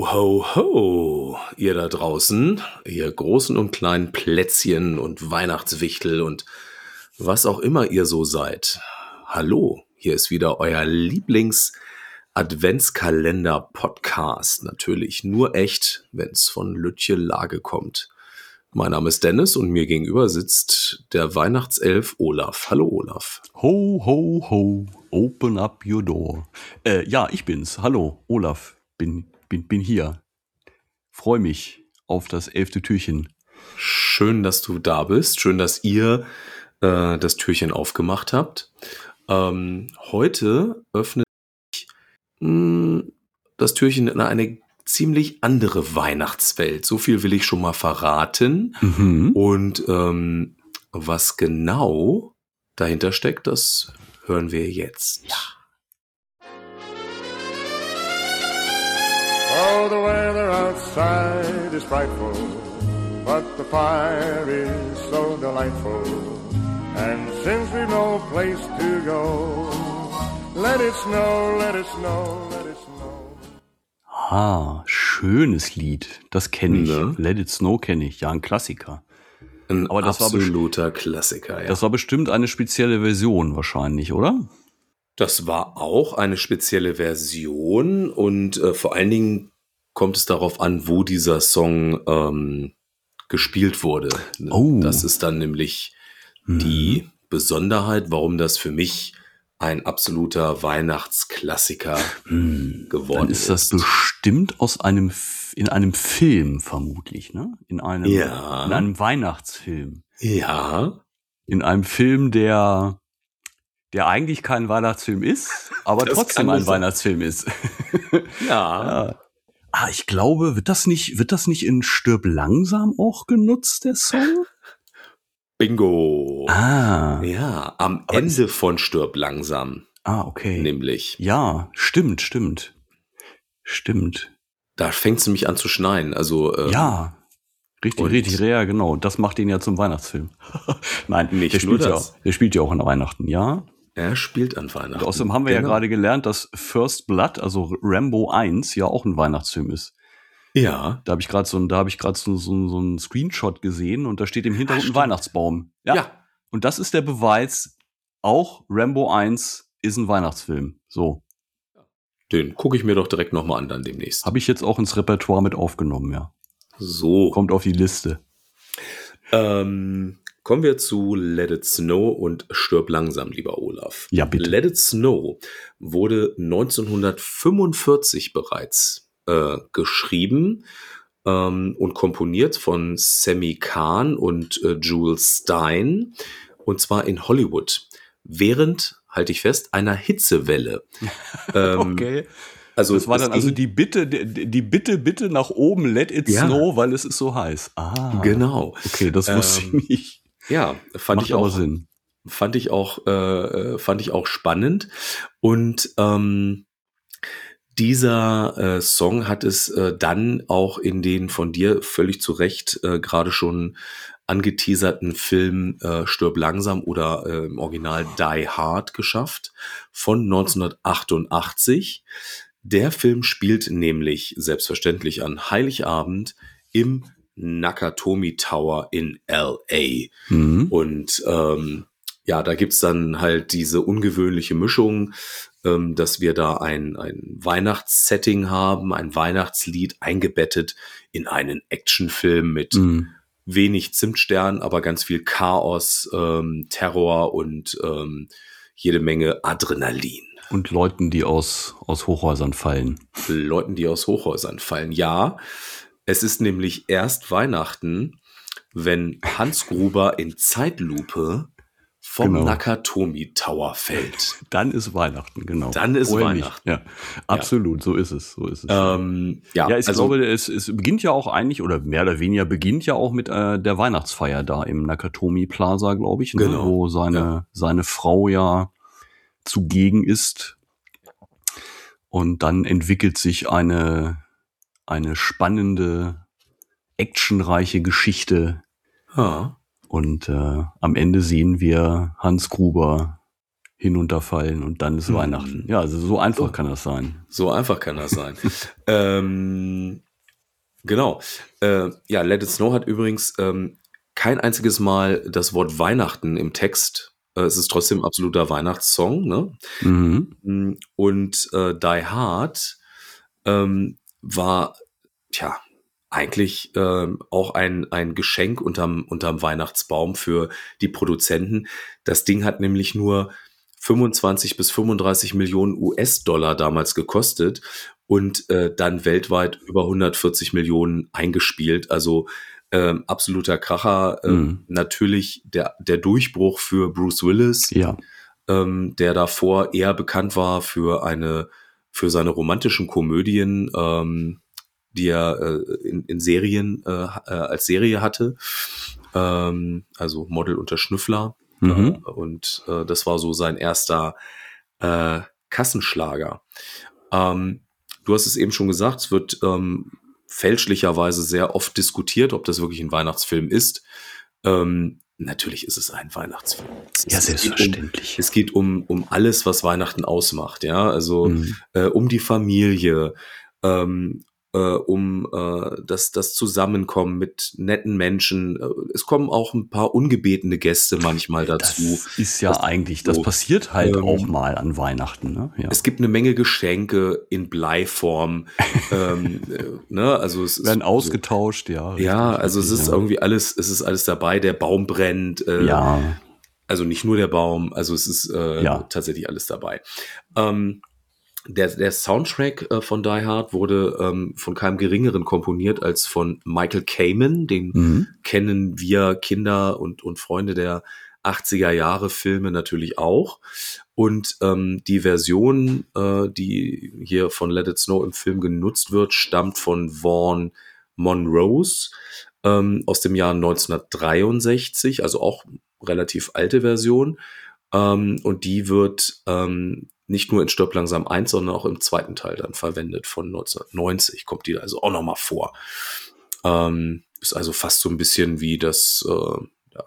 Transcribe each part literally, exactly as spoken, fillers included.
ho, ho, ihr da draußen, ihr großen und kleinen Plätzchen und Weihnachtswichtel und was auch immer ihr so seid. Hallo, hier ist wieder euer Lieblings-Adventskalender-Podcast. Natürlich nur echt, wenn's von Lütje Lage kommt. Mein Name ist Dennis und mir gegenüber sitzt der Weihnachtself Olaf. Hallo Olaf. Ho, ho, ho, open up your door. Äh, ja, ich bin's. Hallo, Olaf. Bin, bin, bin hier. Freue mich auf das elfte Türchen. Schön, dass du da bist. Schön, dass ihr äh, das Türchen aufgemacht habt. Ähm, heute öffne ich mh, das Türchen in eine ziemlich andere Weihnachtswelt. So viel will ich schon mal verraten. Mhm. Und ähm, was genau dahinter steckt, das hören wir jetzt. Ja. Oh, the weather outside is frightful, but the fire is so delightful. And since we've no place to go, let it snow, let it snow, let it snow. Ah, schönes Lied. Das kenne ich. Ne? Let It Snow kenne ich. Ja, ein Klassiker. Ein Aber das war absoluter Klassiker. Ja. Das war bestimmt eine spezielle Version wahrscheinlich, oder? Das war auch eine spezielle Version und äh, vor allen Dingen kommt es darauf an, wo dieser Song ähm, gespielt wurde. Oh. Das ist dann nämlich Mhm. die Besonderheit, warum das für mich ein absoluter Weihnachtsklassiker Hm. geworden Dann ist das ist. bestimmt aus einem F- in einem Film vermutlich, ne? In einem Ja. in einem Weihnachtsfilm. Ja, In einem Film, der der eigentlich kein Weihnachtsfilm ist, aber Das trotzdem kann ein es sein. Weihnachtsfilm ist. ja. Ja. Ah, ich glaube, wird das nicht wird das nicht in Stirb langsam auch genutzt, der Song? Bingo. Ah. Ja, am Aber Ende von Stirb langsam, Ah, okay. nämlich. Ja, stimmt, stimmt. Stimmt. Da fängt es nämlich an zu schneien. Also ähm, Ja. Richtig, und- richtig, ja, genau. Das macht ihn ja zum Weihnachtsfilm. Nein, Nicht der nur spielt ja, das. der spielt ja auch an Weihnachten, ja. er spielt an Weihnachten. Und außerdem haben wir ja Genau. gerade gelernt, dass First Blood, also Rambo eins, ja auch ein Weihnachtsfilm ist. Ja, Da habe ich gerade so, ein- da habe ich gerade so, so, so einen Screenshot gesehen und da steht im Hintergrund ein stimmt. Weihnachtsbaum. Ja. ja. Und das ist der Beweis, auch Rambo eins ist ein Weihnachtsfilm. So. Den gucke ich mir doch direkt nochmal an dann demnächst. Habe ich jetzt auch ins Repertoire mit aufgenommen, ja. So, Kommt auf die Liste. ähm, kommen wir zu Let It Snow und Stirb langsam, lieber Olaf. Ja, bitte. Let It Snow wurde neunzehnhundertfünfundvierzig bereits äh, geschrieben ähm, und komponiert von Sammy Kahn und äh, Jules Stein, und zwar in Hollywood, während, halte ich fest, einer Hitzewelle. ähm, Okay. Also Das war es dann also ging- die Bitte, die, die Bitte, bitte nach oben, let it Ja. snow, weil es ist so heiß. Ah. Genau. Okay, das wusste Ähm, ich nicht. Ja, fand Macht ich aber auch Sinn. fand ich auch äh, fand ich auch spannend, und ähm, dieser äh, Song hat es äh, dann auch in den von dir völlig zu Recht äh, gerade schon angeteaserten Film äh, Stirb langsam oder äh, im Original Die Hard geschafft von neunzehnhundertachtundachtzig. Der Film spielt nämlich selbstverständlich an Heiligabend im Nakatomi Tower in L A. Mhm. Und ähm, ja, da gibt's dann halt diese ungewöhnliche Mischung, ähm, dass wir da ein, ein Weihnachtssetting haben, ein Weihnachtslied eingebettet in einen Actionfilm mit Mhm. wenig Zimtstern, aber ganz viel Chaos, ähm, Terror und ähm, jede Menge Adrenalin. Und Leuten, die aus, aus Hochhäusern fallen. Leuten, die aus Hochhäusern fallen. Ja, es ist nämlich erst Weihnachten, wenn Hans Gruber in Zeitlupe vom Genau. Nakatomi Tower fällt. Dann ist Weihnachten, genau. Dann ist Vorher Weihnachten. Nicht. Ja, absolut, so ist es. So ist es. Ähm, ja, ja, ich also glaube, es, es beginnt ja auch eigentlich, oder mehr oder weniger beginnt ja auch mit äh, der Weihnachtsfeier da im Nakatomi Plaza, glaube ich, ne, Genau, wo seine, ja. seine Frau ja zugegen ist. Und dann entwickelt sich eine, eine spannende, actionreiche Geschichte. ja, Und äh, am Ende sehen wir Hans Gruber hinunterfallen und dann ist Hm. Weihnachten. Ja, also so einfach So. kann das sein. So einfach kann das sein. ähm, genau. Äh, ja, Let It Snow hat übrigens ähm, kein einziges Mal das Wort Weihnachten im Text. Äh, es ist trotzdem ein absoluter Weihnachtssong, ne? Mhm. Und äh, Die Hard ähm, war, tja, eigentlich ähm, auch ein, ein Geschenk unterm, unterm Weihnachtsbaum für die Produzenten. Das Ding hat nämlich nur fünfundzwanzig bis fünfunddreißig Millionen U S-Dollar damals gekostet und äh, dann weltweit über hundertvierzig Millionen eingespielt. Also ähm, absoluter Kracher. Ähm, Mhm. Natürlich der, der Durchbruch für Bruce Willis, Ja. ähm, der davor eher bekannt war für eine für seine romantischen Komödien, ähm, die er äh, in, in Serien äh, äh, als Serie hatte, ähm, also Model unter Schnüffler. Mhm. Äh, und äh, das war so sein erster äh, Kassenschlager. Ähm, du hast es eben schon gesagt, es wird ähm, fälschlicherweise sehr oft diskutiert, ob das wirklich ein Weihnachtsfilm ist. Ähm, natürlich ist es ein Weihnachtsfilm. Es, Ja, es geht um, selbstverständlich. es geht um, um alles, was Weihnachten ausmacht, ja, also Mhm. äh, um die Familie, ähm, äh, um äh, das, das Zusammenkommen mit netten Menschen. Äh, Es kommen auch ein paar ungebetene Gäste manchmal dazu. Das ist ja Das- eigentlich, das so, passiert halt ähm, auch mal an Weihnachten, ne? Ja. Es gibt eine Menge Geschenke in Bleiform. ähm, äh, ne? Also es ist Werden so, ausgetauscht, ja. ja, richtig, also es richtig, ist ja. irgendwie alles, es ist alles dabei. Der Baum brennt. Äh, Ja, Also nicht nur der Baum, also es ist äh, Ja. tatsächlich alles dabei. Ähm, der, der Soundtrack äh, von Die Hard wurde ähm, von keinem Geringeren komponiert als von Michael Kamen. Den mhm. kennen wir Kinder und, und Freunde der achtziger Jahre Filme natürlich auch. Und ähm, die Version, äh, die hier von Let It Snow im Film genutzt wird, stammt von Vaughn Monrose ähm, aus dem Jahr neunzehnhundertdreiundsechzig, also auch relativ alte Version. Ähm, und die wird ähm, nicht nur in Stirb langsam eins, sondern auch im zweiten Teil dann verwendet von neunzehnhundertneunzig, kommt die also auch nochmal vor. Ähm, ist also fast so ein bisschen wie das äh, ja,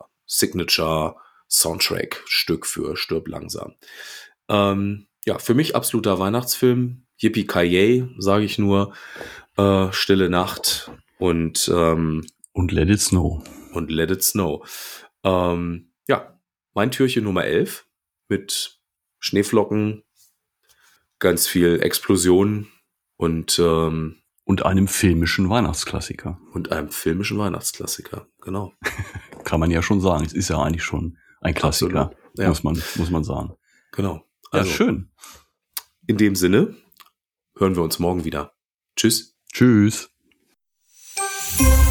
Signature-Soundtrack-Stück für Stirb langsam. Ähm, ja, für mich absoluter Weihnachtsfilm. Yippie-Ki-Yay, sage ich nur. Äh, Stille Nacht und ähm, Und Let It Snow. und Let It Snow. Ähm, ja, mein Türchen Nummer elf mit Schneeflocken, ganz viel Explosion und, ähm, Und einem filmischen Weihnachtsklassiker. und einem filmischen Weihnachtsklassiker. Genau. Kann man ja schon sagen. Es ist ja eigentlich schon ein Klassiker, Absolut, ja. muss man, muss man sagen. Genau. Ja, Also, schön. in dem Sinne hören wir uns morgen wieder. Tschüss. Tschüss.